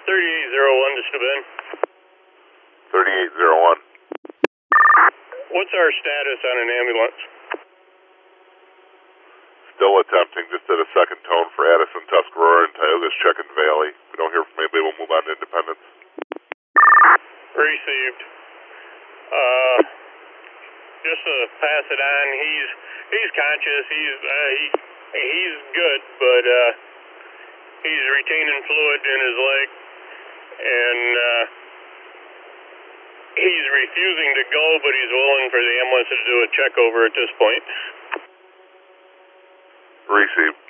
3801 to Steuben. 3801. What's our status on an ambulance? Still attempting, just at a second tone for Addison, Tuscarora, and Tioga's Check and Valley. If we don't hear from anybody, we'll move on to Independence. Received. Just to pass it on, he's conscious. He's good, but he's retaining fluid in his leg, and he's refusing to go, but he's willing for the ambulance to do a check over at this point. Received.